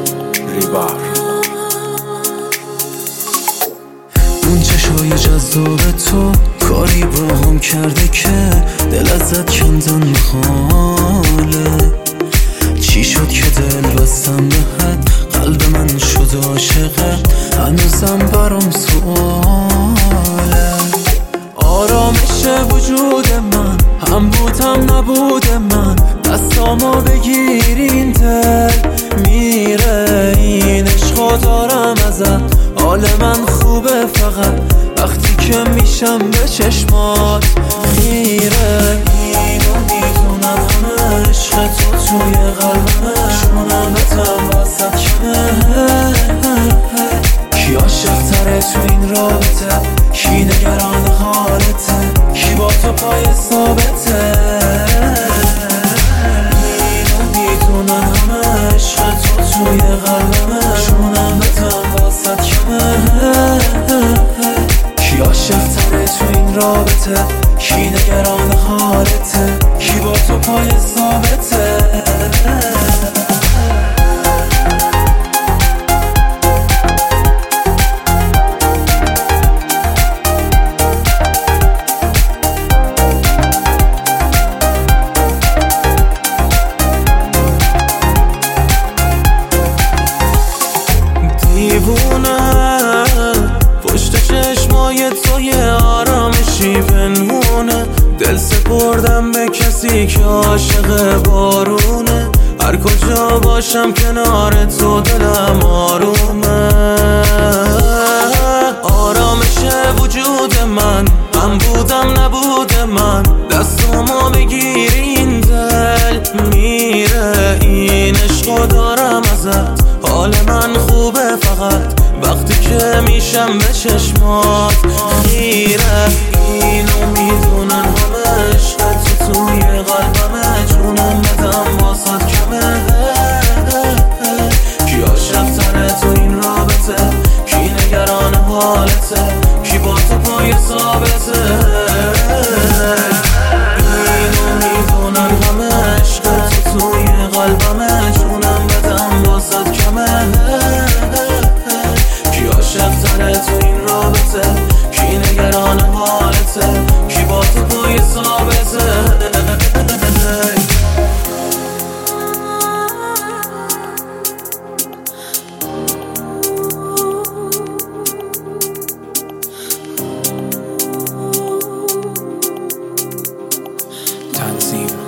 ریبر. اون چشای جذاب تو کاری با هم کرده که دل ازت کندن محاله. چی شد که دل بستم به حد، قلب من شد عاشقه، هنوزم برام سواله. آرامش وجود من، هم بودم نبود من، دستامو بگیر این دل میره. این عشقو دارم ازت، حال من خوبه فقط وقتی که میشم به چشمات خیره. اینو میدونم همه عشق تو توی قلبمه، شونمتم واسه کمه. کی عاشق تره تو این رابطه، کی نگران حالته، کی با تو پای ثابته. اینو میدونم همه عشق تو توی قلبمه، شونمتم واسه کمه. کی عاشق تره تو این رابطه، کی نگران حالته، کی با تو پای ثابته. دیوونه پشت چشمای توی آرامشی پنهونه، دل سپردم به کسی که عاشق بارونه. هر کجا باشم کنار تو دلم آرومه. آرامش وجود من، هم بودم نبود من، دستامو بگیر این دل میره. این عشقو دارم ازت، حال من خوبه فقط وقتی که میشم به چشمات خیره. اینو میدونن همه عشق تو توی قلبمه، جونم بدم واسد کمه. کی عاشق تره تو این رابطه، کی نگران حالته، کی با تو پای ثابته. اینو میدونن همه عشق تو توی قلبمه، جونم بدم واسد کمه. کی عاشق تره تو این رابطه، کی نگران حالته، کی با تو پای ثابته. تنظیم